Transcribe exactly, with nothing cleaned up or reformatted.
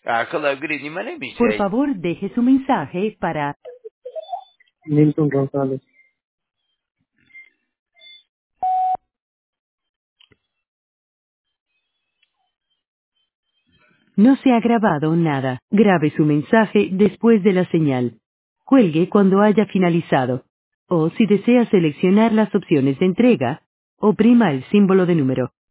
Uh, hello, good evening. My name is Por Jay. favor, deje su mensaje para... Milton González. No se ha grabado nada. Grabe su mensaje después de la señal. Cuelgue cuando haya finalizado. O si desea seleccionar las opciones de entrega, oprima el símbolo de número.